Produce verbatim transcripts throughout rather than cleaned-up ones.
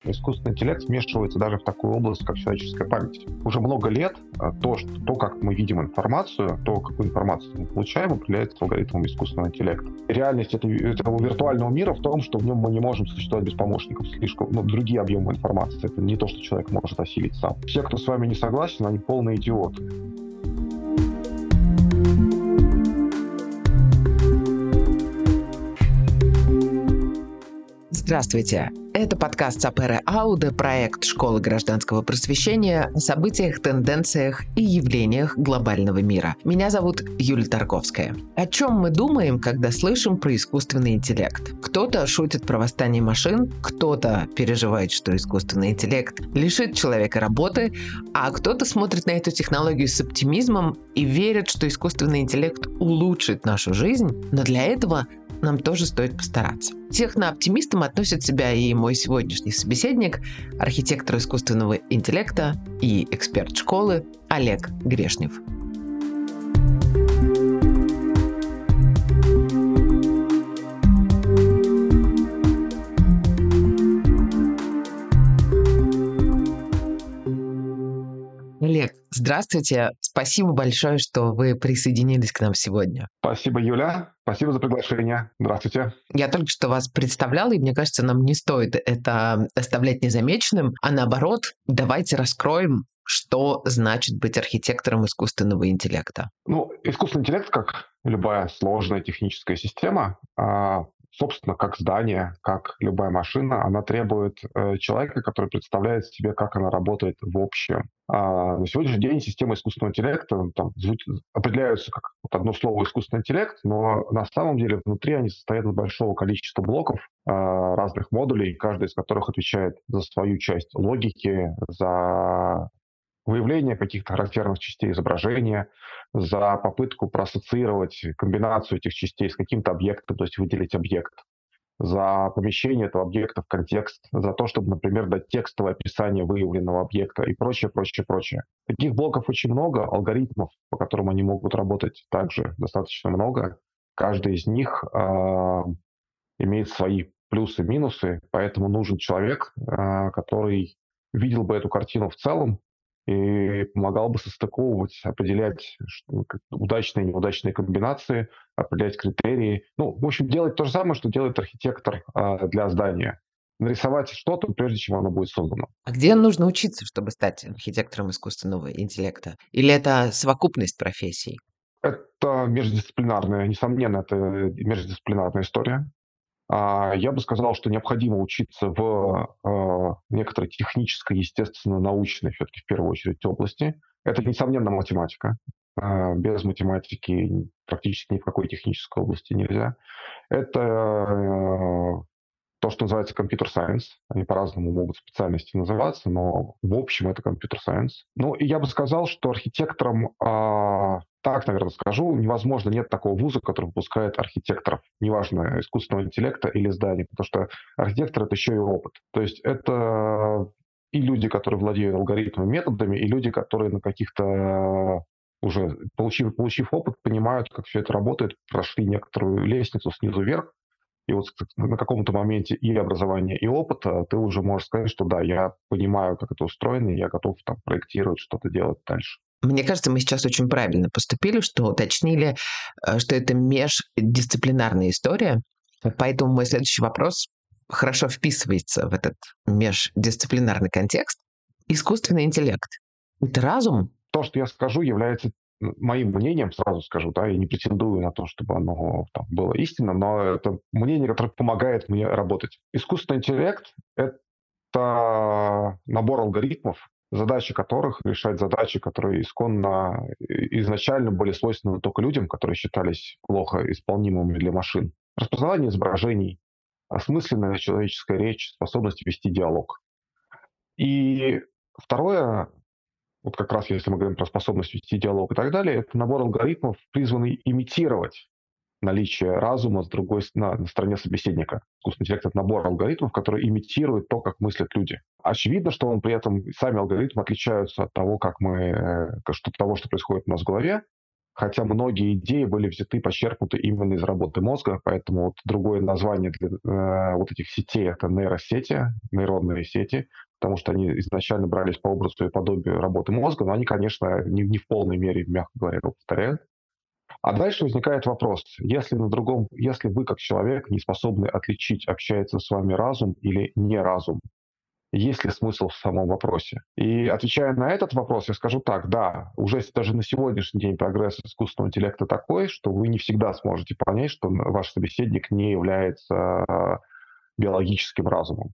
Искусственный интеллект смешивается даже в такую область, как человеческая память. Уже много лет то, что, то как мы видим информацию, то, какую информацию мы получаем, определяется алгоритмом искусственного интеллекта. Реальность этого, этого виртуального мира в том, что в нем мы не можем существовать без помощников. Слишком, ну, другие объемы информации. Это не то, что человек может осилить сам. Все, кто с вами не согласен, они полные идиоты. Здравствуйте! Это подкаст Сапера Ауде, проект Школы гражданского просвещения о событиях, тенденциях и явлениях глобального мира. Меня зовут Юлия Тарковская. О чем мы думаем, когда слышим про искусственный интеллект? Кто-то шутит про восстание машин, кто-то переживает, что искусственный интеллект лишит человека работы, а кто-то смотрит на эту технологию с оптимизмом и верит, что искусственный интеллект улучшит нашу жизнь, но для этого нам тоже стоит постараться. Технооптимистом относит себя и мой сегодняшний собеседник, архитектор искусственного интеллекта и эксперт школы Олег Грешнев. Олег, здравствуйте. Спасибо большое, что вы присоединились к нам сегодня. Спасибо, Юля. Спасибо за приглашение. Здравствуйте. Я только что вас представляла, и мне кажется, нам не стоит это оставлять незамеченным, а наоборот, давайте раскроем, что значит быть архитектором искусственного интеллекта. Ну, искусственный интеллект, как любая сложная техническая система, собственно, как здание, как любая машина, она требует э, человека, который представляет себе, как она работает в общем. А на сегодняшний день системы искусственного интеллекта там, определяются как вот одно слово «искусственный интеллект», но на самом деле внутри они состоят из большого количества блоков, э, разных модулей, каждый из которых отвечает за свою часть логики, за выявление каких-то характерных частей изображения, за попытку проассоциировать комбинацию этих частей с каким-то объектом, то есть выделить объект, за помещение этого объекта в контекст, за то, чтобы, например, дать текстовое описание выявленного объекта и прочее, прочее, прочее. Таких блоков очень много, алгоритмов, по которым они могут работать, также достаточно много. Каждый из них э, имеет свои плюсы и минусы, поэтому нужен человек, э, который видел бы эту картину в целом, и помогал бы состыковывать, определять удачные и неудачные комбинации, определять критерии. Ну, в общем, делать то же самое, что делает архитектор а, для здания. Нарисовать что-то, прежде чем оно будет создано. А где нужно учиться, чтобы стать архитектором искусственного интеллекта? Или это совокупность профессий? Это междисциплинарная, несомненно, это междисциплинарная история. Я бы сказал, что необходимо учиться в э, некоторой технической, естественно-научной, все-таки в первую очередь, области. Это, несомненно, математика. Э, без математики практически ни в какой технической области нельзя. Это э, то, что называется computer science. Они по-разному могут специальности называться, но в общем это computer science. Ну, и я бы сказал, что архитектором... Э, Так, наверное, скажу, невозможно, нет такого вуза, который выпускает архитекторов, неважно, искусственного интеллекта или здания, потому что архитектор — это еще и опыт. То есть это и люди, которые владеют алгоритмами, методами, и люди, которые на каких-то уже, получив, получив опыт, понимают, как все это работает, прошли некоторую лестницу снизу вверх, и вот на каком-то моменте и образования, и опыта ты уже можешь сказать, что да, я понимаю, как это устроено, и я готов там проектировать, что-то делать дальше. Мне кажется, мы сейчас очень правильно поступили, что уточнили, что это междисциплинарная история. Поэтому мой следующий вопрос хорошо вписывается в этот междисциплинарный контекст. Искусственный интеллект — это разум? То, что я скажу, является моим мнением, сразу скажу, да, я не претендую на то, чтобы оно там было истинным, но это мнение, которое помогает мне работать. Искусственный интеллект — это набор алгоритмов, задачи которых, решать задачи, которые исконно, изначально были свойственны только людям, которые считались плохо исполнимыми для машин. Распознавание изображений, осмысленная человеческая речь, способность вести диалог. И второе, вот как раз если мы говорим про способность вести диалог и так далее, это набор алгоритмов, призванный имитировать наличие разума с другой на, на стороне собеседника. Искусственный интеллект — это набор алгоритмов, которые имитируют то, как мыслят люди. Очевидно, что он при этом, сами алгоритмы отличаются от того, как мы, что, того, что происходит у нас в голове, хотя многие идеи были взяты, почерпнуты именно из работы мозга, поэтому вот другое название для э, вот этих сетей — это нейросети, нейронные сети, потому что они изначально брались по образу и подобию работы мозга, но они, конечно, не, не в полной мере, мягко говоря, его повторяют. А дальше возникает вопрос: если на другом, если вы как человек не способны отличить, общается с вами разум или не разум, есть ли смысл в самом вопросе? И отвечая на этот вопрос, я скажу так: да, уже даже на сегодняшний день прогресс искусственного интеллекта такой, что вы не всегда сможете понять, что ваш собеседник не является э, биологическим разумом.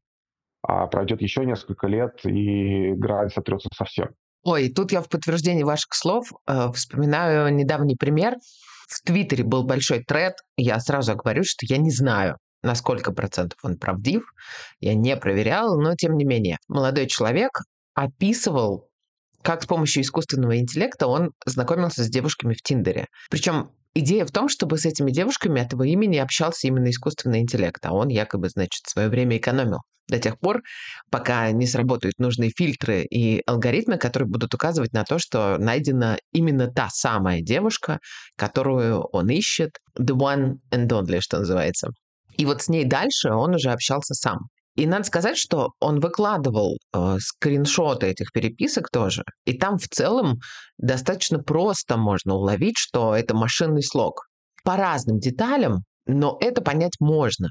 А пройдет еще несколько лет, и грань сотрется совсем. Ой, тут я в подтверждении ваших слов э, вспоминаю недавний пример. В Твиттере был большой тред. Я сразу говорю, что я не знаю, на сколько процентов он правдив. Я не проверяла, но тем не менее. Молодой человек описывал, как с помощью искусственного интеллекта он знакомился с девушками в Тиндере. Причем идея в том, чтобы с этими девушками от его имени общался именно искусственный интеллект, а он якобы, значит, свое время экономил до тех пор, пока не сработают нужные фильтры и алгоритмы, которые будут указывать на то, что найдена именно та самая девушка, которую он ищет, the one and only, что называется. И вот с ней дальше он уже общался сам. И надо сказать, что он выкладывал э, скриншоты этих переписок тоже, и там в целом достаточно просто можно уловить, что это машинный слог. По разным деталям, но это понять можно.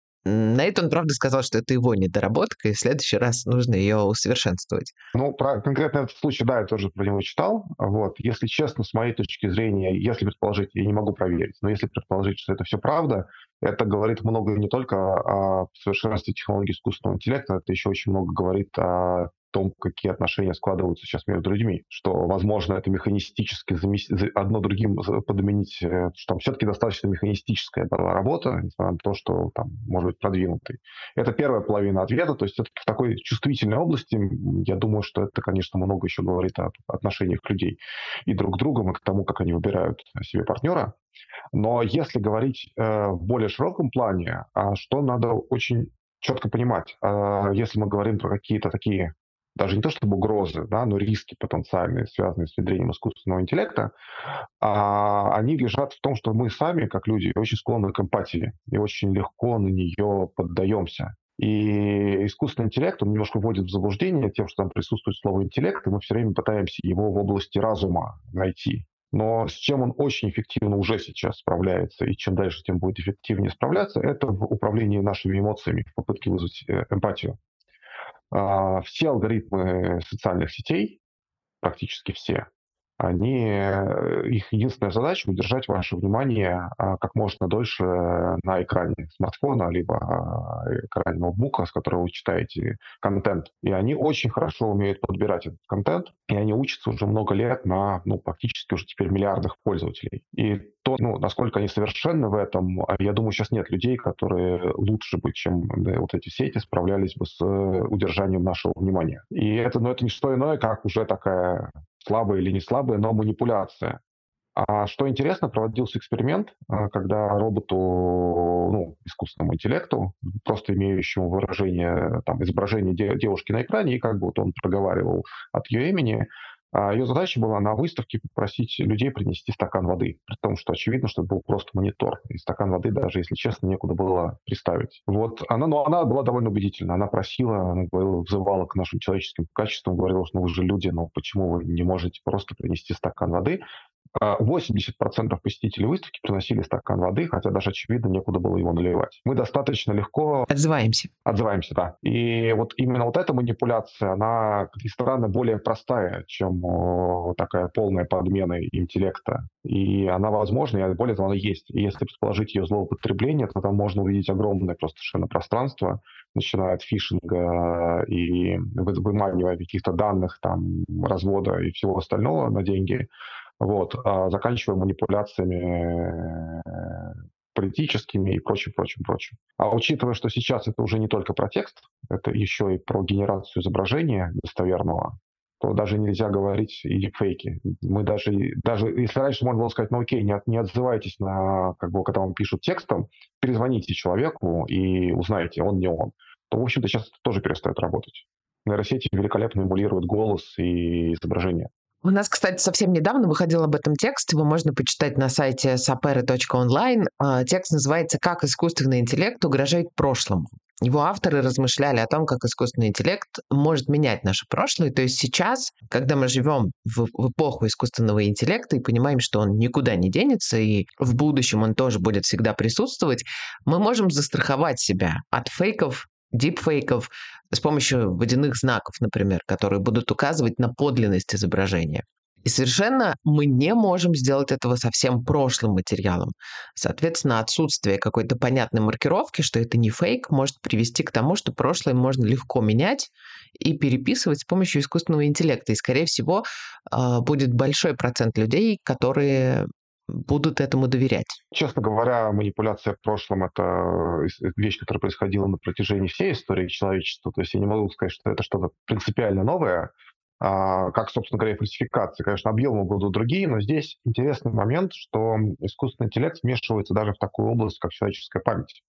На это он, правда, сказал, что это его недоработка, и в следующий раз нужно ее усовершенствовать. Ну, про конкретно этот случай, да, я тоже про него читал. Вот. Если честно, с моей точки зрения, если предположить, я не могу проверить, но если предположить, что это все правда, это говорит много не только о совершенстве технологий искусственного интеллекта, это еще очень много говорит о том, какие отношения складываются сейчас между людьми, что, возможно, это механистически замес... одно другим подменить, что там все-таки достаточно механистическая была работа, несмотря на то, что там может быть продвинутый. Это первая половина ответа, то есть все-таки в такой чувствительной области, я думаю, что это, конечно, много еще говорит о отношениях людей и друг к другу, и к тому, как они выбирают себе партнера. Но если говорить э, в более широком плане, а что надо очень четко понимать, э, если мы говорим про какие-то такие, даже не то чтобы угрозы, да, но риски потенциальные, связанные с внедрением искусственного интеллекта, а, они лежат в том, что мы сами, как люди, очень склонны к эмпатии и очень легко на нее поддаемся. И искусственный интеллект, он немножко вводит в заблуждение тем, что там присутствует слово «интеллект», и мы все время пытаемся его в области разума найти. Но с чем он очень эффективно уже сейчас справляется, и чем дальше, тем будет эффективнее справляться, это в управлении нашими эмоциями, в попытке вызвать эмпатию. Все алгоритмы социальных сетей, практически все, они, их единственная задача — удержать ваше внимание как можно дольше на экране смартфона, либо экране ноутбука, с которого вы читаете контент. И они очень хорошо умеют подбирать этот контент, и они учатся уже много лет на, ну, практически уже теперь миллиардах пользователей. И то, ну, насколько они совершенны в этом, я думаю, сейчас нет людей, которые лучше бы, чем да, вот эти сети, справлялись бы с удержанием нашего внимания. И это, ну, это не что иное, как уже такая слабая или не слабая, но манипуляция. А что интересно, проводился эксперимент, когда роботу, ну, искусственному интеллекту, просто имеющему выражение, там, изображение девушки на экране, и как бы вот он проговаривал от ее имени, ее задача была на выставке попросить людей принести стакан воды, при том, что очевидно, что это был просто монитор, и стакан воды даже, если честно, некуда было приставить. Вот она, но она была довольно убедительна. Она просила, она говорила, взывала к нашим человеческим качествам, говорила, что ну, вы же люди, но почему вы не можете просто принести стакан воды? восемьдесят процентов посетителей выставки приносили стакан воды, хотя даже, очевидно, некуда было его наливать. Мы достаточно легко... Отзываемся. Отзываемся, да. И вот именно вот эта манипуляция, она, как ни странно, более простая, чем о, такая полная подмена интеллекта. И она возможна, и более того, она есть. И если предположить ее злоупотребление, то там можно увидеть огромное просто совершенно пространство, начиная от фишинга и выманивания каких-то данных, там, развода и всего остального на деньги, вот, а заканчивая манипуляциями политическими и прочим, прочим, прочим. А учитывая, что сейчас это уже не только про текст, это еще и про генерацию изображения достоверного, то даже нельзя говорить и дипфейки. Мы даже, даже если раньше можно было сказать, ну окей, не, от, не отзывайтесь на, как бы, когда вам пишут текстом, перезвоните человеку и узнаете, он не он, то, в общем-то, сейчас это тоже перестает работать. Нейросети великолепно эмулируют голос и изображение. У нас, кстати, совсем недавно выходил об этом текст, его можно почитать на сайте сапера точка онлайн. А, Текст называется «Как искусственный интеллект угрожает прошлому». Его авторы размышляли о том, как искусственный интеллект может менять наше прошлое. То есть сейчас, когда мы живем в, в эпоху искусственного интеллекта и понимаем, что он никуда не денется, и в будущем он тоже будет всегда присутствовать, мы можем застраховать себя от фейков, дипфейков с помощью водяных знаков, например, которые будут указывать на подлинность изображения. И совершенно мы не можем сделать этого со всем прошлым материалом. Соответственно, отсутствие какой-то понятной маркировки, что это не фейк, может привести к тому, что прошлое можно легко менять и переписывать с помощью искусственного интеллекта. И, скорее всего, а, будет большой процент людей, которые будут этому доверять. Честно говоря, манипуляция прошлым — это ис- вещь, которая происходила на протяжении всей истории человечества. То есть я не могу сказать, что это что-то принципиально новое. А, как, собственно говоря, и фальсификации. Конечно, объемы будут другие, но здесь интересный момент, что искусственный интеллект вмешивается даже в такую область, как человеческая память.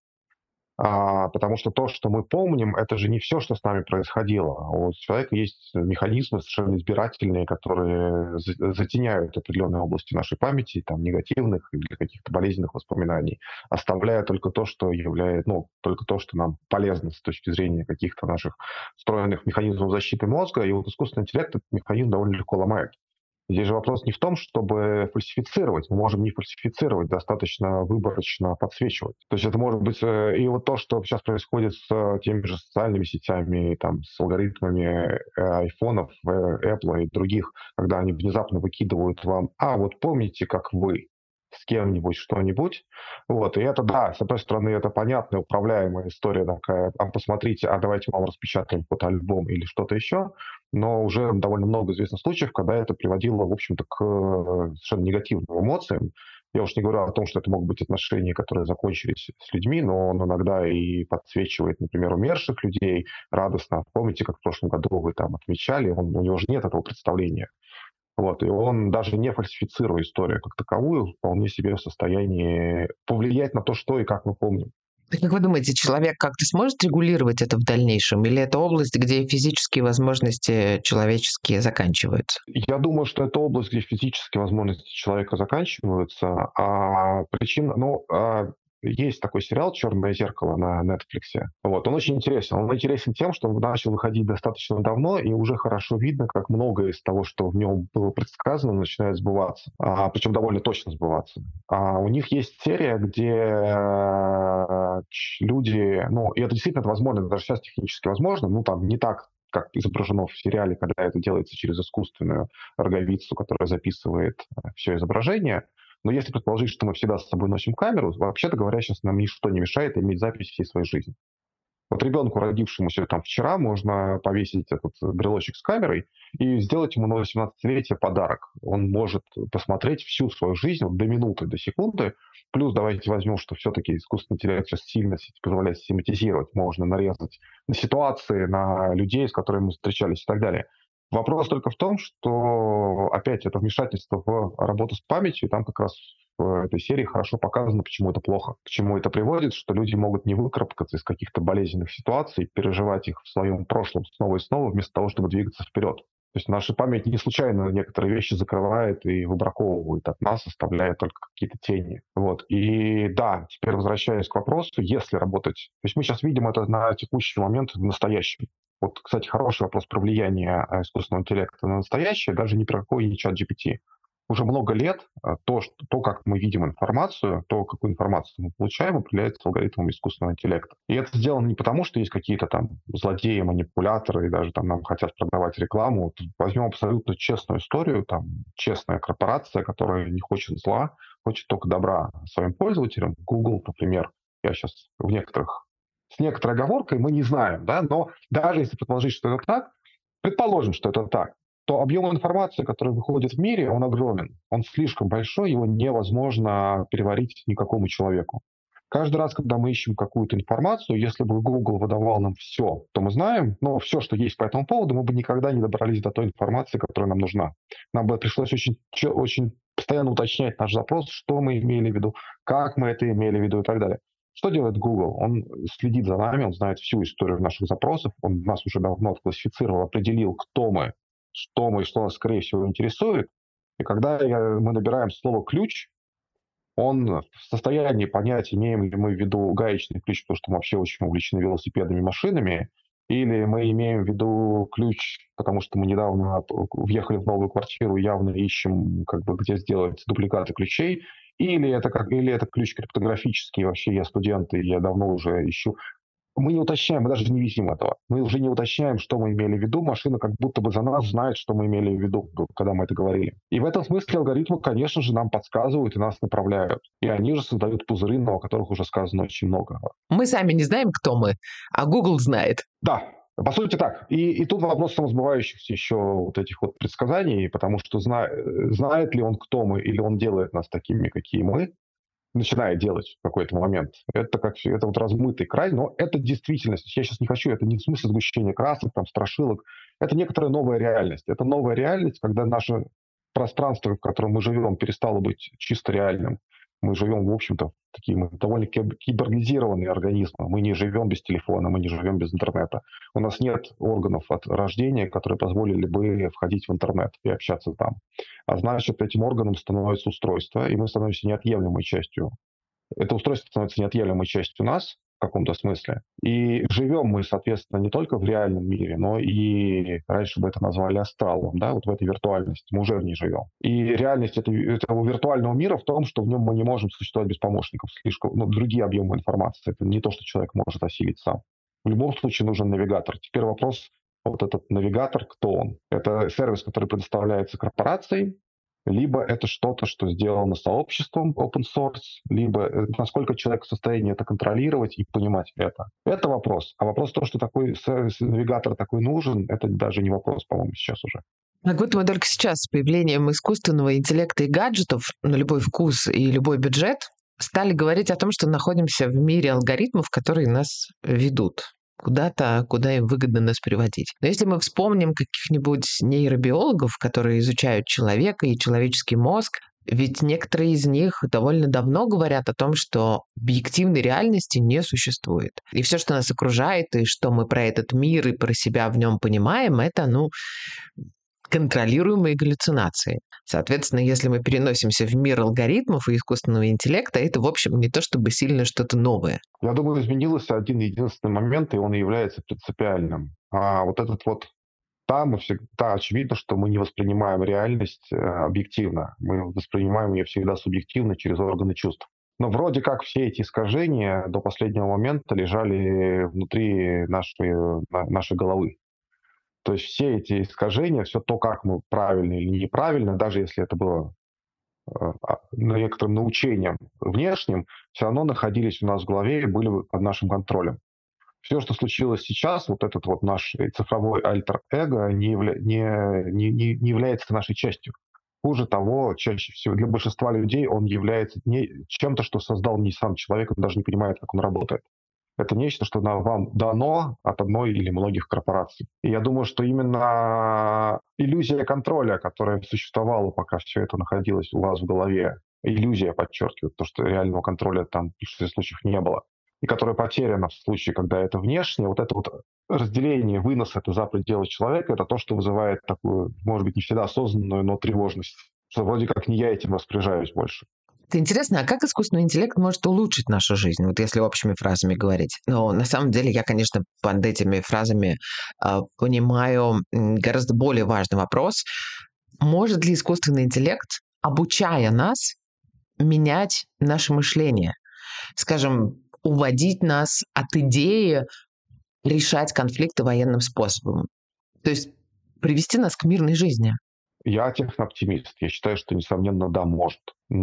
А, потому что то, что мы помним, это же не все, что с нами происходило. У человека есть механизмы совершенно избирательные, которые за- затеняют определенные области нашей памяти, там, негативных или каких-то болезненных воспоминаний, оставляя только то, что является, ну, только то, что нам полезно с точки зрения каких-то наших встроенных механизмов защиты мозга. И вот искусственный интеллект этот механизм довольно легко ломает. Здесь же вопрос не в том, чтобы фальсифицировать. Мы можем не фальсифицировать, достаточно выборочно подсвечивать. То есть это может быть... э, И вот то, что сейчас происходит с э, теми же социальными сетями, там, с алгоритмами э, айфонов, э, Apple и других, когда они внезапно выкидывают вам: а вот помните, как вы с кем-нибудь что-нибудь. Вот, и это, да, с одной стороны, это понятная, управляемая история такая: а посмотрите, а давайте вам распечатаем фотоальбом или что-то еще. Но уже довольно много известно случаев, когда это приводило, в общем-то, к э, совершенно негативным эмоциям. Я уж не говорю о том, что это могут быть отношения, которые закончились с людьми, но он иногда и подсвечивает, например, умерших людей радостно. Помните, как в прошлом году вы там отмечали, он, у него же нет этого представления. Вот, и он, даже не фальсифицируя историю как таковую, вполне себе в состоянии повлиять на то, что и как мы помним. Так как вы думаете, человек как-то сможет регулировать это в дальнейшем? Или это область, где физические возможности человеческие заканчиваются? Я думаю, что это область, где физические возможности человека заканчиваются, а причина, ну, а, есть такой сериал «Черное зеркало» на Netflix. Вот, он очень интересен. Он интересен тем, что он начал выходить достаточно давно, и уже хорошо видно, как многое из того, что в нем было предсказано, начинает сбываться. А, причем довольно точно сбываться. А у них есть серия, где э, ч- люди, ну, и это действительно это возможно, это даже сейчас технически возможно, ну, там не так, как изображено в сериале, когда это делается через искусственную роговицу, которая записывает все изображение. Но если предположить, что мы всегда с собой носим камеру, вообще-то говоря, сейчас нам ничто не мешает иметь запись всей своей жизни. Вот ребенку, родившемуся там вчера, можно повесить этот брелочек с камерой и сделать ему на восемнадцатилетие подарок. Он может посмотреть всю свою жизнь вот, до минуты, до секунды. Плюс давайте возьмем, что все-таки искусственный интеллект сейчас сильно позволяет систематизировать. Можно нарезать на ситуации, на людей, с которыми мы встречались и так далее. Вопрос только в том, что опять это вмешательство в работу с памятью, и там как раз в этой серии хорошо показано, почему это плохо, к чему это приводит, что люди могут не выкарабкаться из каких-то болезненных ситуаций, переживать их в своем прошлом снова и снова, вместо того, чтобы двигаться вперед. То есть наша память не случайно некоторые вещи закрывает и выбраковывает от нас, оставляя только какие-то тени. Вот. И да, теперь возвращаясь к вопросу, если работать... То есть мы сейчас видим это на текущий момент в настоящем. Вот, кстати, хороший вопрос про влияние э, искусственного интеллекта на настоящее, даже не про какой не чат джи пи ти. Уже много лет э, то, что, то, как мы видим информацию, то, какую информацию мы получаем, определяется алгоритмом искусственного интеллекта. И это сделано не потому, что есть какие-то там злодеи, манипуляторы, и даже там нам хотят продавать рекламу. Вот возьмем абсолютно честную историю, там честная корпорация, которая не хочет зла, хочет только добра своим пользователям. Google, например, я сейчас в некоторых с некоторой оговоркой, мы не знаем, да, но даже если предположить, что это так, предположим, что это так, то объем информации, который выходит в мире, он огромен. Он слишком большой, его невозможно переварить никакому человеку. Каждый раз, когда мы ищем какую-то информацию, если бы Google выдавал нам все, то мы знаем, но все, что есть по этому поводу, мы бы никогда не добрались до той информации, которая нам нужна. Нам бы пришлось очень, очень постоянно уточнять наш запрос, что мы имели в виду, как мы это имели в виду и так далее. Что делает Google? Он следит за нами, он знает всю историю наших запросов, он нас уже давно отклассифицировал, определил, кто мы, что мы, что нас, скорее всего, интересует. И когда я, мы набираем слово «ключ», он в состоянии понять, имеем ли мы в виду гаечный ключ, потому что мы вообще очень увлечены велосипедами, машинами, или мы имеем в виду ключ, потому что мы недавно въехали в новую квартиру, явно ищем, как бы, где сделать дубликаты ключей, или это, как, или это ключ криптографический, вообще я студент, и я давно уже ищу. Мы не уточняем, мы даже не видим этого. Мы уже не уточняем, что мы имели в виду. Машина как будто бы за нас знает, что мы имели в виду, когда мы это говорили. И в этом смысле алгоритмы, конечно же, нам подсказывают и нас направляют. И они же создают пузыры, но о которых уже сказано очень много. Мы сами не знаем, кто мы, а Google знает. Да, по сути так. И, и тут вопрос самосбывающихся еще вот этих вот предсказаний, потому что зна, знает ли он, кто мы, или он делает нас такими, какие мы, начинает делать в какой-то момент. Это как это вот размытый край, но это действительность. Я сейчас не хочу, это не в смысле сгущения красок, там, страшилок. Это некоторая новая реальность. Это новая реальность, когда наше пространство, в котором мы живем, перестало быть чисто реальным. Мы живем, в общем-то, такие мы довольно кибернизированные организмы. Мы не живем без телефона, мы не живем без интернета. У нас нет органов от рождения, которые позволили бы входить в интернет и общаться там. А значит, этим органом становится устройство, и мы становимся неотъемлемой частью. Это устройство становится неотъемлемой частью нас, в каком-то смысле. И живем мы, соответственно, не только в реальном мире, но и, раньше бы это назвали астралом, да, вот в этой виртуальности. Мы уже в ней живем. И реальность этого, этого виртуального мира в том, что в нем мы не можем существовать без помощников. Слишком, ну, другие объемы информации. Это не то, что человек может осилить сам. В любом случае нужен навигатор. Теперь вопрос, вот этот навигатор, кто он? Это сервис, который предоставляется корпорацией, либо это что-то, что сделано сообществом open source, либо насколько человек в состоянии это контролировать и понимать это. Это вопрос. А вопрос то, что такой сервис-навигатор такой нужен, это даже не вопрос, по-моему, сейчас уже. Как будто мы только сейчас с появлением искусственного интеллекта и гаджетов на любой вкус и любой бюджет стали говорить о том, что находимся в мире алгоритмов, которые нас ведут куда-то, куда им выгодно нас приводить. Но если мы вспомним каких-нибудь нейробиологов, которые изучают человека и человеческий мозг, ведь некоторые из них довольно давно говорят о том, что объективной реальности не существует. И все, что нас окружает, и что мы про этот мир и про себя в нем понимаем, это, ну, контролируемые галлюцинации. Соответственно, если мы переносимся в мир алгоритмов и искусственного интеллекта, это, в общем, не то чтобы сильно что-то новое. Я думаю, изменился один единственный момент, и он является принципиальным. А вот этот вот там всегда очевидно, что мы не воспринимаем реальность э, объективно. Мы воспринимаем ее всегда субъективно через органы чувств. Но вроде как все эти искажения до последнего момента лежали внутри нашей, нашей головы. То есть все эти искажения, все то, как мы правильно или неправильно, даже если это было э, некоторым научением внешним, все равно находились у нас в голове и были под нашим контролем. Все, что случилось сейчас, вот этот вот наш цифровой альтер-эго не, явля... не, не, не, не является нашей частью. Хуже того, чаще всего для большинства людей он является не чем-то, что создал не сам человек, он даже не понимает, как он работает. Это нечто, что вам дано от одной или многих корпораций. И я думаю, что именно иллюзия контроля, которая существовала, пока все это находилось у вас в голове, иллюзия, подчеркиваю, то, что реального контроля там в большинстве случаев не было, и которая потеряна в случае, когда это внешнее, вот это вот разделение, вынос это за пределы человека, это то, что вызывает такую, может быть, не всегда осознанную, но тревожность. Что вроде как не я этим распоряжаюсь больше. Это интересно, а как искусственный интеллект может улучшить нашу жизнь, вот если общими фразами говорить? Но на самом деле я, конечно, под этими фразами э, понимаю гораздо более важный вопрос. Может ли искусственный интеллект, обучая нас, менять наше мышление? Скажем, уводить нас от идеи решать конфликты военным способом? То есть привести нас к мирной жизни? Я технооптимист. Я считаю, что, несомненно, да, может.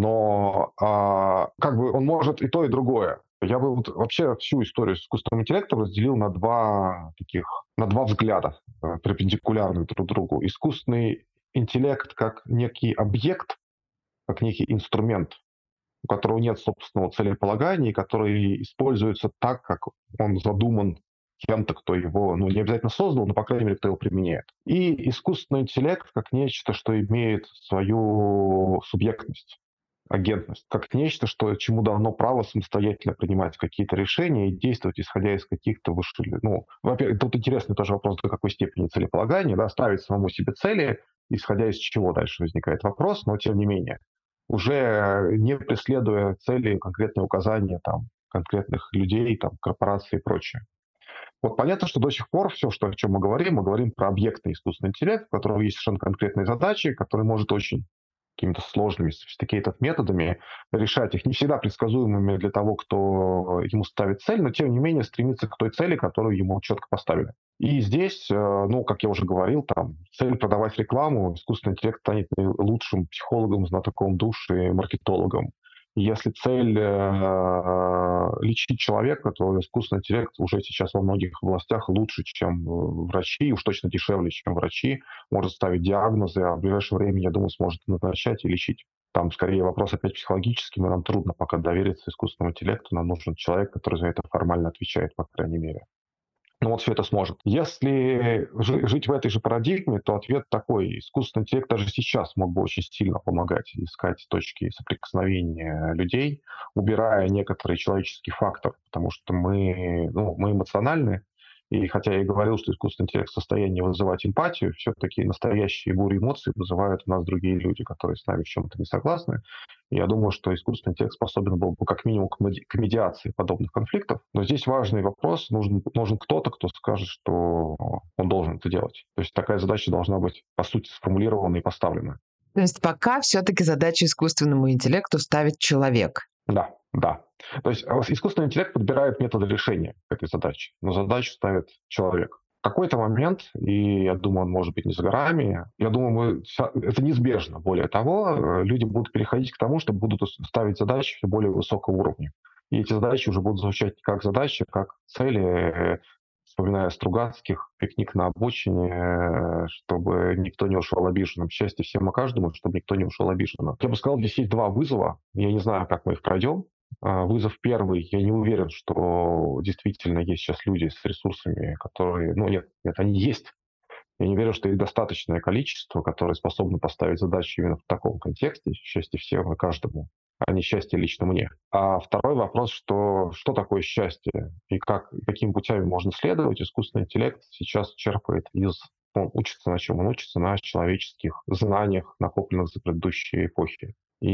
Но а, как бы он может и то, и другое. Я бы вот вообще всю историю с искусственным интеллектом разделил на два таких, на два взгляда, перпендикулярных друг другу. Искусственный интеллект как некий объект, как некий инструмент, у которого нет собственного целеполагания, который используется так, как он задуман кем-то, кто его, ну, не обязательно создал, но, по крайней мере, кто его применяет. И искусственный интеллект как нечто, что имеет свою субъектность. агентность, как нечто, что, чему дано право самостоятельно принимать какие-то решения и действовать, исходя из каких-то высших... Ну, во-первых, тут интересный тоже вопрос, до какой степени целеполагания, да, ставить самому себе цели, исходя из чего дальше возникает вопрос, но тем не менее, уже не преследуя цели, конкретные указания там, конкретных людей, там, корпораций и прочее. Вот понятно, что до сих пор все, что, о чем мы говорим, мы говорим про объектный искусственный интеллект, у которого есть совершенно конкретные задачи, который может очень какими-то сложными, sophisticated методами решать их, не всегда предсказуемыми для того, кто ему ставит цель, но тем не менее стремиться к той цели, которую ему четко поставили. И здесь, ну, как я уже говорил, там, цель продавать рекламу, искусственный интеллект станет лучшим психологом, знатоком души, маркетологом. Если цель э, лечить человека, то искусственный интеллект уже сейчас во многих областях лучше, чем врачи, уж точно дешевле, чем врачи, может ставить диагнозы, а в ближайшее время, я думаю, сможет назначать и лечить. Там скорее вопрос опять психологический, но нам трудно пока довериться искусственному интеллекту, нам нужен человек, который за это формально отвечает, по крайней мере. Ну вот все это сможет. Если жить в этой же парадигме, то ответ такой. Искусственный интеллект даже сейчас мог бы очень сильно помогать искать точки соприкосновения людей, убирая некоторый человеческий фактор, потому что мы, ну, мы эмоциональны, и хотя я и говорил, что искусственный интеллект в состоянии вызывать эмпатию, все-таки настоящие бури эмоций вызывают у нас другие люди, которые с нами в чем-то не согласны. И я думаю, что искусственный интеллект способен был бы как минимум к, меди- к медиации подобных конфликтов. Но здесь важный вопрос. Нужен, нужен кто-то, кто скажет, что он должен это делать. То есть такая задача должна быть, по сути, сформулирована и поставлена. То есть пока все-таки задачу искусственному интеллекту ставит человек. Да, да. То есть искусственный интеллект подбирает методы решения этой задачи, но задачу ставит человек. В какой-то момент, и я думаю, он может быть не за горами, я думаю, мы, это неизбежно. Более того, люди будут переходить к тому, что будут ставить задачи более высокого уровня. И эти задачи уже будут звучать не как задачи, как цели, вспоминая Стругацких, пикник на обочине, чтобы никто не ушел обиженным. Счастье всем и каждому, чтобы никто не ушел обиженным. Я бы сказал, здесь есть два вызова. Я не знаю, как мы их пройдем. Вызов первый. Я не уверен, что действительно есть сейчас люди с ресурсами, которые... Ну, нет, нет, они есть. Я не верю, что их достаточное количество, которые способны поставить задачи именно в таком контексте. Счастье всем и каждому, а не счастье лично мне. А второй вопрос, что, что такое счастье и как, какими путями можно следовать. Искусственный интеллект сейчас черпает из... Он учится на чем? Он учится на человеческих знаниях, накопленных за предыдущие эпохи.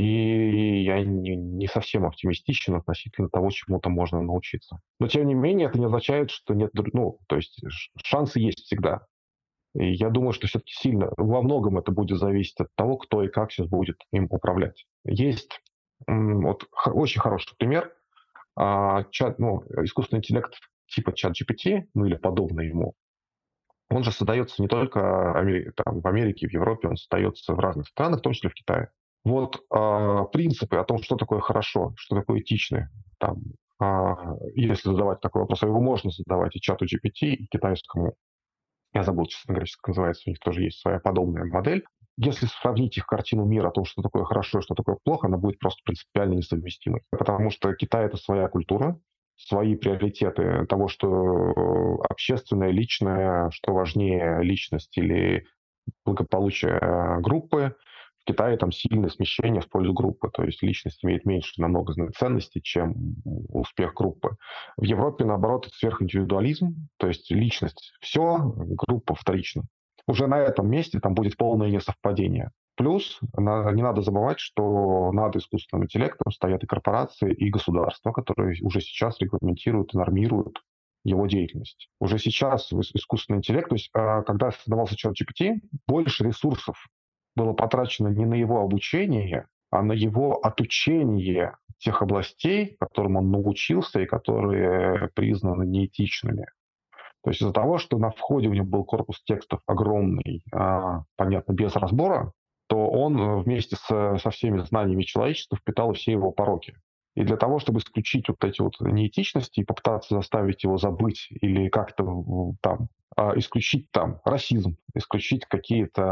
И я не, не совсем оптимистичен относительно того, чему-то можно научиться. Но, тем не менее, это не означает, что нет... Ну, то есть шансы есть всегда. И я думаю, что все-таки сильно, во многом это будет зависеть от того, кто и как сейчас будет им управлять. Есть м, вот, х- очень хороший пример. А, чат, ну, искусственный интеллект типа чат джи пи ти, ну или подобный ему, он же создается не только Амери- там, в Америке, в Европе, он создается в разных странах, в том числе в Китае. Вот а, принципы о том, что такое хорошо, что такое этичное, там, а, если задавать такой вопрос, а его можно задавать и чату джи пи ти, и китайскому. Я забыл, честно говоря, как называется, у них тоже есть своя подобная модель. Если сравнить их картину мира о том, что такое хорошо и что такое плохо, она будет просто принципиально несовместимой. Потому что Китай — это своя культура, свои приоритеты того, что общественное, личное, что важнее, личность или благополучие группы. В Китае там сильное смещение в пользу группы, то есть личность имеет меньше намного ценностей, чем успех группы. В Европе, наоборот, это сверхиндивидуализм, то есть личность все, группа вторична. Уже на этом месте там будет полное несовпадение. Плюс не надо забывать, что над искусственным интеллектом стоят и корпорации, и государства, которые уже сейчас регламентируют и нормируют его деятельность. Уже сейчас искусственный интеллект, то есть когда создавался чат джи пи ти, больше ресурсов было потрачено не на его обучение, а на его отучение тех областей, которым он научился и которые признаны неэтичными. То есть из-за того, что на входе у него был корпус текстов огромный, понятно, без разбора, то он вместе со, со всеми знаниями человечества впитал все его пороки. И для того, чтобы исключить вот эти вот неэтичности и попытаться заставить его забыть или как-то там исключить там расизм, исключить какие-то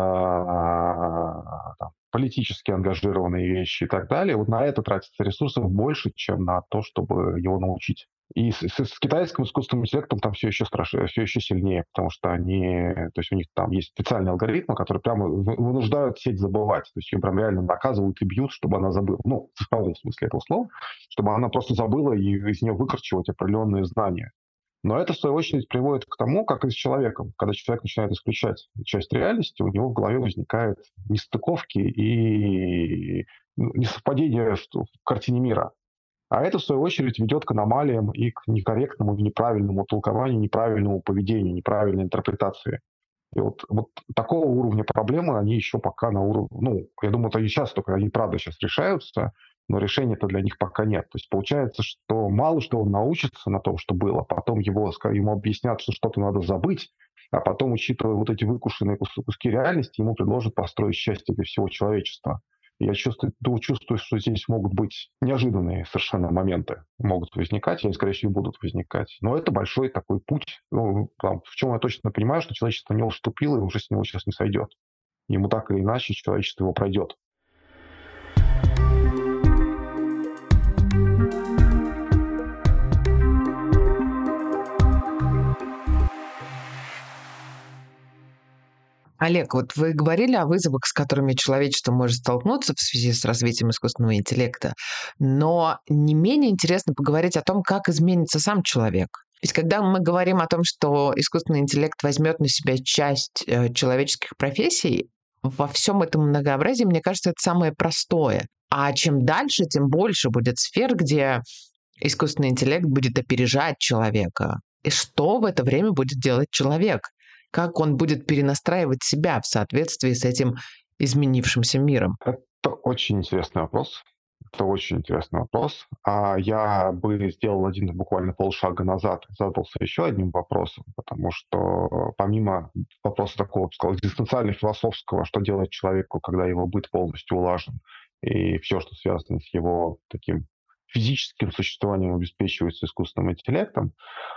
там, политически ангажированные вещи и так далее, вот на это тратится ресурсов больше, чем на то, чтобы его научить. И с, с- с китайским искусственным интеллектом там все еще страшнее, все еще сильнее, потому что они, то есть у них там есть специальные алгоритмы, которые прямо вы- вынуждают сеть забывать. То есть ее прям реально наказывают и бьют, чтобы она забыла. Ну, в цифровом смысле этого слова, чтобы она просто забыла и из нее выкорчевать определенные знания. Но это, в свою очередь, приводит к тому, как и с человеком. Когда человек начинает исключать часть реальности, у него в голове возникают нестыковки и ну, несовпадения в, в картине мира. А это, в свою очередь, ведет к аномалиям и к некорректному, неправильному толкованию, неправильному поведению, неправильной интерпретации. И вот, вот такого уровня проблемы, они еще пока на уровне... Ну, я думаю, это и сейчас только, они правда сейчас решаются, но решения-то для них пока нет. То есть получается, что мало что он научится на том, что было, потом его, ему объяснят, что что-то надо забыть, а потом, учитывая вот эти выкушенные куски реальности, ему предложат построить счастье для всего человечества. Я чувствую, чувствую, что здесь могут быть неожиданные совершенно моменты, могут возникать, или, скорее всего, будут возникать. Но это большой такой путь. Ну, там, в чем я точно понимаю, что человечество не уступило и уже с него сейчас не сойдет. Ему так или иначе человечество его пройдет. Олег, вот вы говорили о вызовах, с которыми человечество может столкнуться в связи с развитием искусственного интеллекта, но не менее интересно поговорить о том, как изменится сам человек. Ведь когда мы говорим о том, что искусственный интеллект возьмет на себя часть э, человеческих профессий, во всем этом многообразии, мне кажется, это самое простое. А чем дальше, тем больше будет сфер, где искусственный интеллект будет опережать человека. И что в это время будет делать человек? Как он будет перенастраивать себя в соответствии с этим изменившимся миром? Это очень интересный вопрос. Это очень интересный вопрос. А я бы сделал один буквально полшага назад, задался еще одним вопросом, потому что помимо вопроса такого, я бы сказал, экзистенциально-философского, что делать человеку, когда его быт полностью улажен, и все, что связано с его таким физическим существованием, обеспечивается искусственным интеллектом,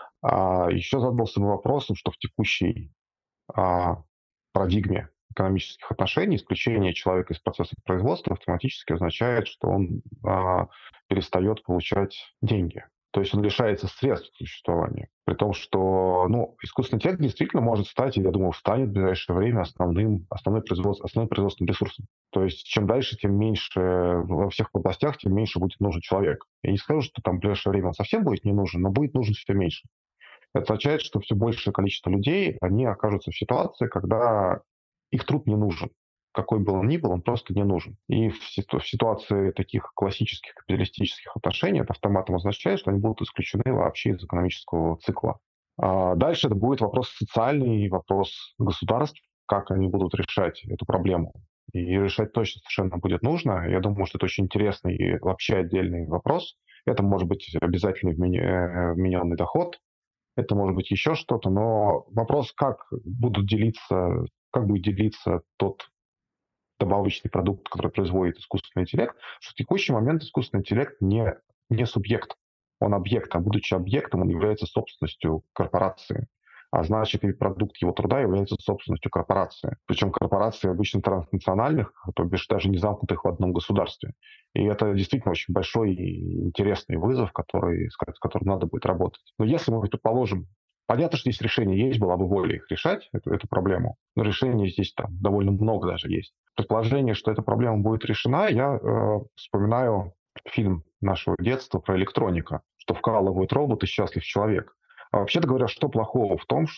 а еще задался бы вопросом, что в текущей а, парадигме экономических отношений исключение человека из процесса производства автоматически означает, что он а, перестает получать деньги. То есть он лишается средств к существованию. При том, что ну, искусственный интеллект действительно может стать, и я думаю, станет в ближайшее время основным, основной производств, основным производственным ресурсом. То есть чем дальше, тем меньше во всех областях, тем меньше будет нужен человек. Я не скажу, что там в ближайшее время он совсем будет не нужен, но будет нужен все меньше. Это означает, что все большее количество людей, они окажутся в ситуации, когда их труд не нужен. Какой бы он ни был, он просто не нужен. И в, ситу- в ситуации таких классических капиталистических отношений это автоматом означает, что они будут исключены вообще из экономического цикла. А дальше это будет вопрос социальный, вопрос государств, как они будут решать эту проблему. И решать точно совершенно будет нужно. Я думаю, что это очень интересный и вообще отдельный вопрос. Это может быть обязательный вмени- э, вмененный доход, это может быть еще что-то, но вопрос, как будут делиться, как будет делиться тот добавочный продукт, который производит искусственный интеллект, что в текущий момент искусственный интеллект не, не субъект, он объект, а будучи объектом, он является собственностью корпорации. А значит, и продукт его труда является собственностью корпорации. Причем корпорации обычно транснациональных, то бишь даже не замкнутых в одном государстве. И это действительно очень большой и интересный вызов, который, с которым надо будет работать. Но если мы предположим, понятно, что здесь решение есть, была бы воля их решать, эту, эту проблему, но решений здесь там довольно много даже есть. Предположение, что эта проблема будет решена, я э, вспоминаю фильм нашего детства про электроника, что вкалывают роботы, счастлив человек. А вообще-то говоря, что плохого в том,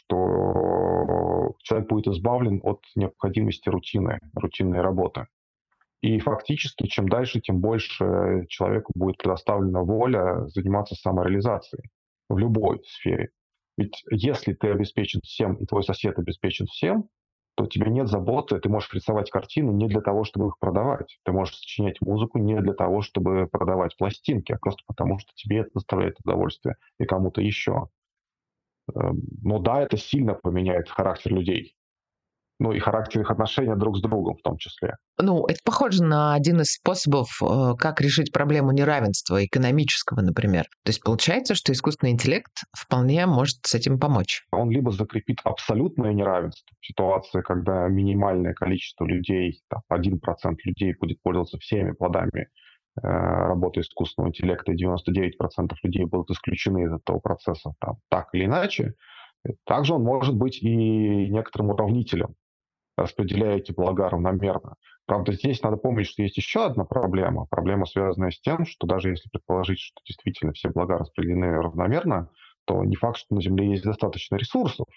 что человек будет избавлен от необходимости рутины, рутинной работы. И фактически, чем дальше, тем больше человеку будет предоставлена воля заниматься самореализацией в любой сфере. Ведь если ты обеспечен всем, и твой сосед обеспечен всем, то у тебя нет заботы, ты можешь рисовать картины не для того, чтобы их продавать. Ты можешь сочинять музыку не для того, чтобы продавать пластинки, а просто потому, что тебе это доставляет удовольствие и кому-то еще. Но да, это сильно поменяет характер людей. Ну и характер их отношения друг с другом в том числе. Ну, это похоже на один из способов, э, как решить проблему неравенства экономического, например. То есть получается, что искусственный интеллект вполне может с этим помочь. Он либо закрепит абсолютное неравенство, ситуация, когда минимальное количество людей, там, один процент людей будет пользоваться всеми плодами э, работы искусственного интеллекта, и девяносто девять процентов людей будут исключены из этого процесса там, так или иначе, также он может быть и некоторым уравнителем, распределяя эти блага равномерно. Правда, здесь надо помнить, что есть еще одна проблема. Проблема, связанная с тем, что даже если предположить, что действительно все блага распределены равномерно, то не факт, что на Земле есть достаточно ресурсов,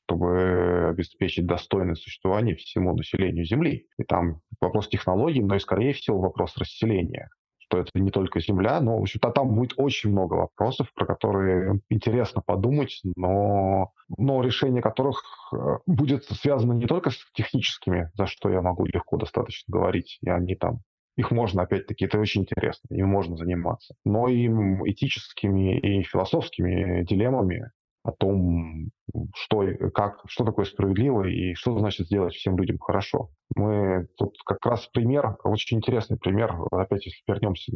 чтобы обеспечить достойное существование всему населению Земли. И там вопрос технологий, но и, скорее всего, вопрос расселения. Что это не только Земля, но, в общем-то, там будет очень много вопросов, про которые интересно подумать, но, но решение которых будет связано не только с техническими, за что я могу легко достаточно говорить, и они там, их можно, опять-таки, это очень интересно, им можно заниматься, но и этическими и философскими дилеммами о том, что, как, что такое справедливо и что значит сделать всем людям хорошо. Мы тут как раз пример, очень интересный пример, опять если вернемся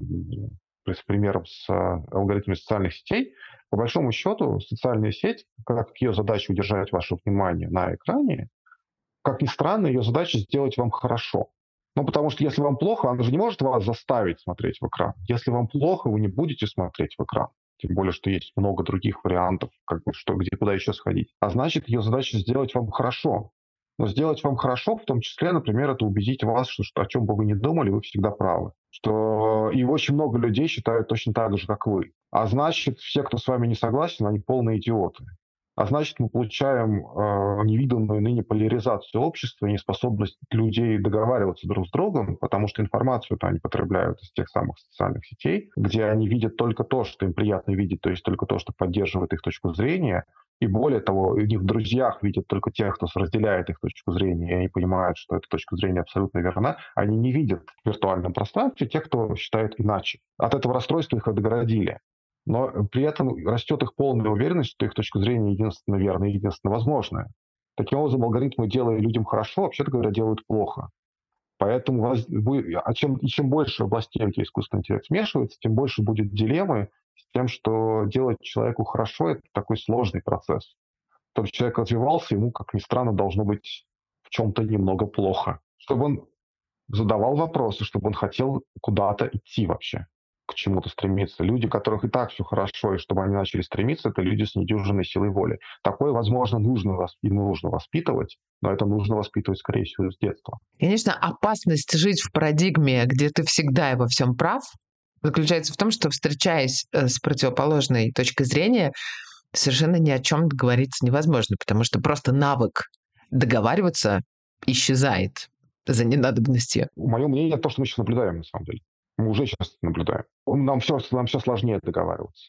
с примером с алгоритмами социальных сетей, по большому счету социальная сеть, как ее задача удержать ваше внимание на экране, как ни странно, ее задача сделать вам хорошо. Ну, потому что если вам плохо, она же не может вас заставить смотреть в экран. Если вам плохо, вы не будете смотреть в экран. Тем более, что есть много других вариантов, как бы, что, где, куда еще сходить. А значит, ее задача сделать вам хорошо. Но сделать вам хорошо, в том числе, например, это убедить вас, что, что о чем бы вы ни думали, вы всегда правы. Что и очень много людей считают точно так же, как вы. А значит, все, кто с вами не согласен, они полные идиоты. А значит, мы получаем э, невиданную ныне поляризацию общества и неспособность людей договариваться друг с другом, потому что информацию-то они потребляют из тех самых социальных сетей, где они видят только то, что им приятно видеть, то есть только то, что поддерживает их точку зрения. И более того, у них в друзьях видят только тех, кто разделяет их точку зрения, и они понимают, что эта точка зрения абсолютно верна. Они не видят в виртуальном пространстве тех, кто считает иначе. От этого расстройства их отгородили. Но при этом растет их полная уверенность, что их точка зрения единственно верная и единственно возможная. Таким образом, алгоритмы, делая людям хорошо, вообще-то говоря, делают плохо. Поэтому а чем, и чем больше областей, где искусственный интеллект смешивается, тем больше будет дилеммы с тем, что делать человеку хорошо – это такой сложный процесс. Чтобы человек развивался, ему, как ни странно, должно быть в чем-то немного плохо. Чтобы он задавал вопросы, чтобы он хотел куда-то идти вообще, к чему-то стремиться. Люди, у которых и так все хорошо, и чтобы они начали стремиться, это люди с недюжинной силой воли. Такое, возможно, нужно и нужно воспитывать, но это нужно воспитывать, скорее всего, с детства. Конечно, опасность жить в парадигме, где ты всегда и во всем прав, заключается в том, что, встречаясь с противоположной точкой зрения, совершенно ни о чем договориться невозможно, потому что просто навык договариваться исчезает за ненадобностью. Мое мнение, то, что мы сейчас наблюдаем, на самом деле. Мы уже сейчас наблюдаем. Нам все, нам все сложнее договариваться.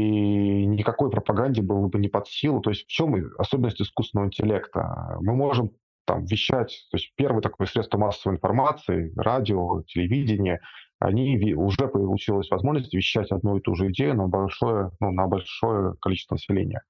И никакой пропаганде было бы не под силу. То есть в чем особенность искусственного интеллекта? Мы можем там вещать, то есть первое такое средство массовой информации, радио, телевидение, они уже получилась возможность вещать одну и ту же идею на большое, ну, на большое количество населения.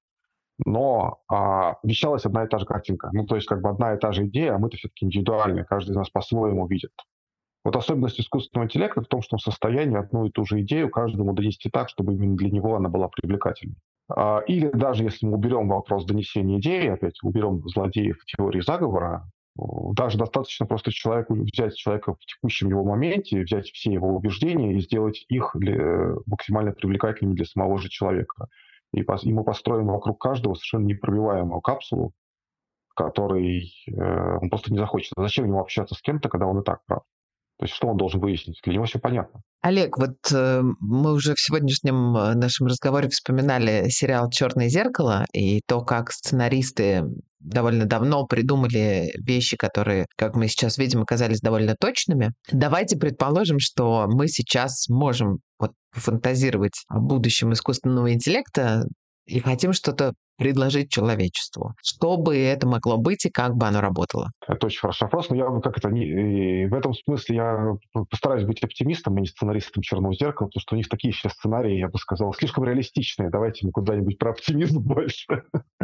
Но а, вещалась одна и та же картинка. Ну, то есть как бы одна и та же идея, а мы-то все-таки индивидуальны, каждый из нас по-своему видит. Вот особенность искусственного интеллекта в том, что он в состоянии одну и ту же идею каждому донести так, чтобы именно для него она была привлекательной. А, или даже если мы уберем вопрос донесения идеи, опять уберем злодеев теории заговора, даже достаточно просто человеку взять человека в текущем его моменте, взять все его убеждения и сделать их для, максимально привлекательными для самого же человека. И, по, и мы построим вокруг каждого совершенно непробиваемую капсулу, в которой э, он просто не захочет. Зачем ему общаться с кем-то, когда он и так прав? То есть что он должен выяснить? Для него все понятно. Олег, вот э, мы уже в сегодняшнем нашем разговоре вспоминали сериал «Черное зеркало» и то, как сценаристы довольно давно придумали вещи, которые, как мы сейчас видим, оказались довольно точными. Давайте предположим, что мы сейчас можем вот фантазировать о будущем искусственного интеллекта и хотим что-то предложить человечеству. Что бы это могло быть и как бы оно работало? Это очень хороший вопрос, но я как это не, в этом смысле я постараюсь быть оптимистом, а не сценаристом «Черного зеркала», потому что у них такие сейчас сценарии, я бы сказал, слишком реалистичные. Давайте мы куда-нибудь про оптимизм больше.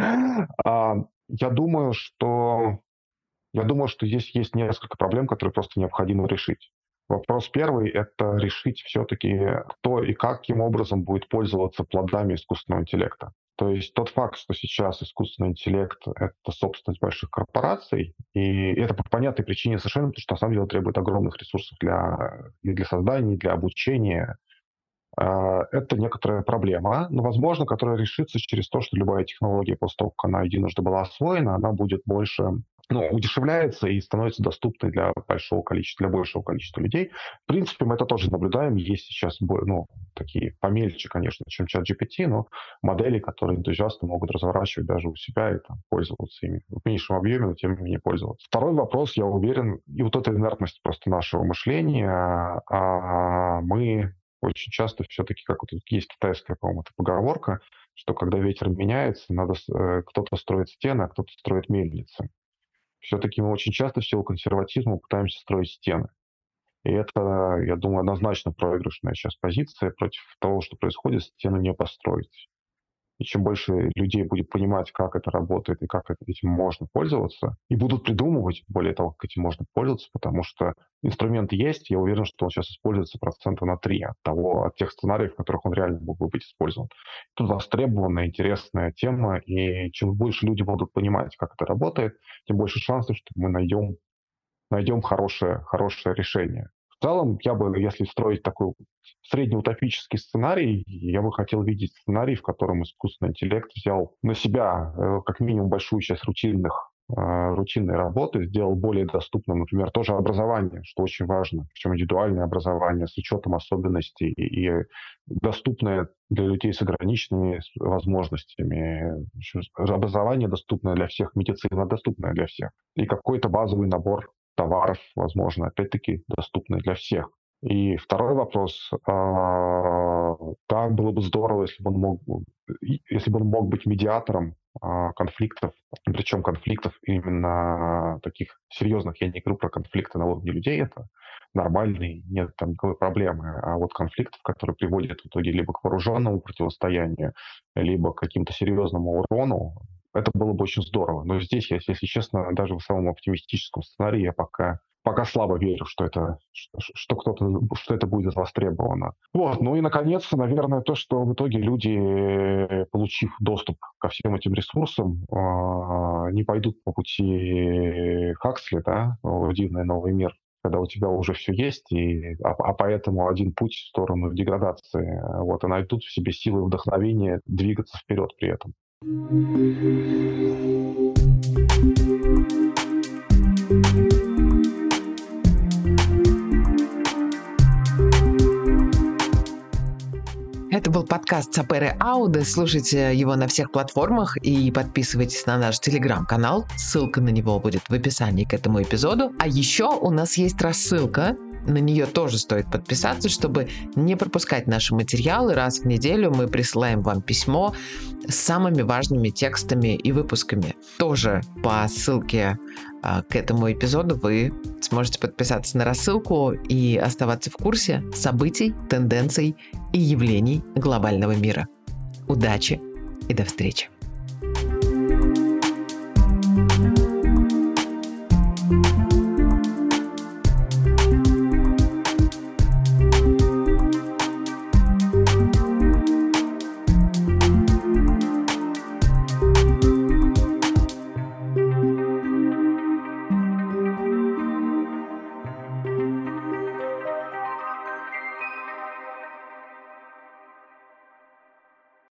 Я думаю, что я думаю, что здесь есть несколько проблем, которые просто необходимо решить. Вопрос первый – это решить все-таки, кто и каким образом будет пользоваться плодами искусственного интеллекта. То есть тот факт, что сейчас искусственный интеллект — это собственность больших корпораций, и это по понятной причине совершенно, потому что на самом деле требует огромных ресурсов для, и для создания, и для обучения. А, Это некоторая проблема, но, возможно, которая решится через то, что любая технология, после того, как она единожды была освоена, она будет больше, ну, удешевляется и становится доступной для большого количества, для большего количества людей. В принципе, мы это тоже наблюдаем. Есть сейчас, ну, такие помельче, конечно, чем ChatGPT, но модели, которые энтузиасты могут разворачивать даже у себя и там пользоваться ими в меньшем объеме, но тем не менее пользоваться. Второй вопрос, я уверен, и вот эта инертность просто нашего мышления, а мы очень часто все-таки, как вот есть китайская, по-моему, эта поговорка, что когда ветер меняется, надо э, кто-то строит стены, а кто-то строит мельницы. Все-таки мы очень часто в силу консерватизма пытаемся строить стены. И это, я думаю, однозначно проигрышная сейчас позиция против того, что происходит, стены не построить. И чем больше людей будет понимать, как это работает и как этим можно пользоваться, и будут придумывать, более того, как этим можно пользоваться, потому что инструмент есть, я уверен, что он сейчас используется процента на три от того, от тех сценариев, в которых он реально мог бы быть использован. Тут востребованная, интересная тема, и чем больше люди будут понимать, как это работает, тем больше шансов, что мы найдем, найдем хорошее, хорошее решение. В целом, я бы, если строить такой среднеутопический сценарий, я бы хотел видеть сценарий, в котором искусственный интеллект взял на себя э, как минимум большую часть рутинных, э, рутинной работы, сделал более доступным, например, тоже образование, что очень важно, причем индивидуальное образование с учетом особенностей и, и доступное для людей с ограниченными возможностями. Образование доступное для всех, медицина доступная для всех. И какой-то базовый набор товаров, возможно, опять-таки доступны для всех. И второй вопрос. Да, было бы здорово, если бы он мог, если бы он мог быть медиатором конфликтов, причем конфликтов именно таких серьезных. Я не говорю про конфликты на уровне людей, это нормальный, нет там никакой проблемы. А вот конфликтов, которые приводят в итоге либо к вооруженному противостоянию, либо к каким-то серьезному урону, это было бы очень здорово. Но здесь, если честно, даже в самом оптимистическом сценарии я пока, пока слабо верю, что это, что, что, кто-то, что это будет востребовано. Вот. Ну и, наконец, наверное, то, что в итоге люди, получив доступ ко всем этим ресурсам, не пойдут по пути Хаксли, да, в «Дивный новый мир», когда у тебя уже все есть, и, а, а поэтому один путь в сторону деградации. Вот, и найдут в себе силы и вдохновения двигаться вперед при этом. Это был подкаст Сапере Ауде. Слушайте его на всех платформах и подписывайтесь на наш телеграм-канал. Ссылка на него будет в описании к этому эпизоду. А еще у нас есть рассылка. На нее тоже стоит подписаться, чтобы не пропускать наши материалы. Раз в неделю мы присылаем вам письмо с самыми важными текстами и выпусками. Тоже по ссылке а, к этому эпизоду вы сможете подписаться на рассылку и оставаться в курсе событий, тенденций и явлений глобального мира. Удачи и до встречи!